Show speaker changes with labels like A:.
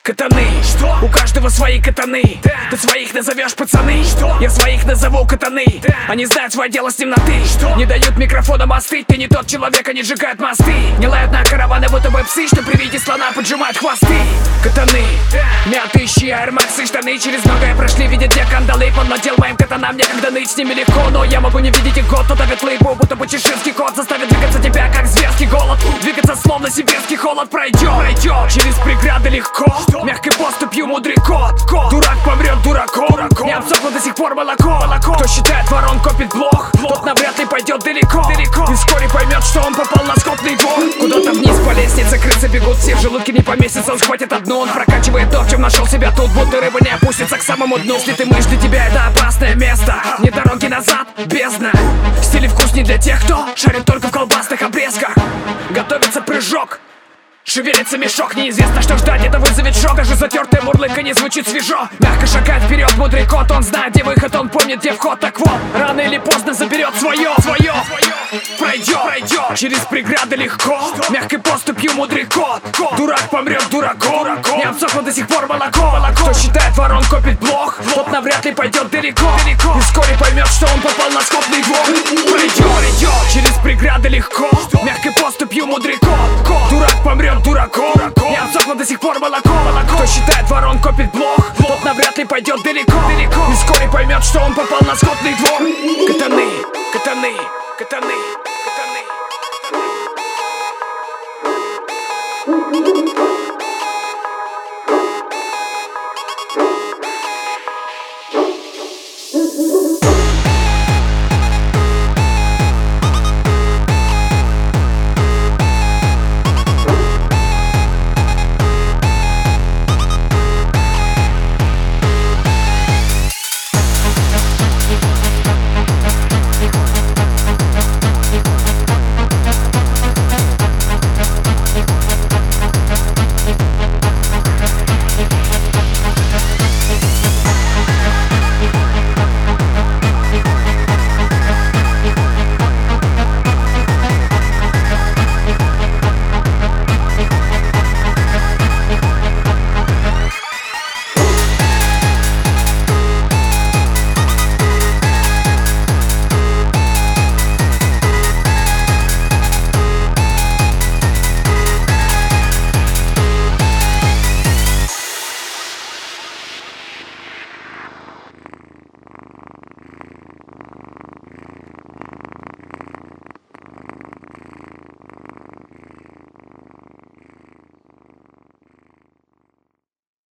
A: Катаны, что? У каждого свои катаны. Ты своих назовешь пацаны, что? Я своих назову катаны. Они знают свое дело с темноты, что? Не дают микрофонам остыть. Ты не тот человек, они сжигают мосты. Не лают на караваны, будто бы псы, что при виде слона поджимают хвосты. Катаны, мятые щи, аэрмаксы, штаны. Через многое прошли, видят те кандалы. Поднадел моим катанам, некогда ныть с ними легко. Но я могу не видеть их год, то давит лейбу, будто бы чеширский кот. Заставит двигаться тебя, как зверский голод. Двигаться словно сибирский холод. Пройдет через преграды легко. Мягкой поступью мудрый кот. Дурак помрет дураком. Не обсохло до сих пор молоко. Кто считает ворон, копит блох, тот навряд ли пойдет далеко. И вскоре поймет, что он попал на скотный двор. Куда-то вниз по лестнице крысы бегут. Все в желудке не поместится, он схватит одну. Он прокачивает то, в чем нашел себя тут. Будто рыба не опустится к самому дну. Если ты мышь, для тебя это опасное место. Ни дороги назад, бездна. Стиль и вкус не для тех, кто шарит только в колбасных обрезках. Готовится прыжок, шевелится мешок, неизвестно, что ждать, это вызовет шок. Даже затертое мурлыка не звучит свежо. Мягко шагает вперед мудрый кот, он знает, где выход, он помнит, где вход. Так вот, рано или поздно заберет свое. Пройдет через преграды легко. Мягкой поступью мудрый кот. Дурак помрет дураком. Не обсохло до сих пор молоко. Кто считает ворон, копит блох, тот навряд ли пойдет далеко. И вскоре поймет, что он попал на скотный двор. Пройдет через преграды легко. Мягкой поступью мудрый кот. Дурак помрет дураком. Не обсохло до сих пор молоко. Кто считает ворон, копит блох, тот навряд ли пойдет далеко. И вскоре поймет, что он попал на скотный двор. Катаны, катаны, катаны, катаны.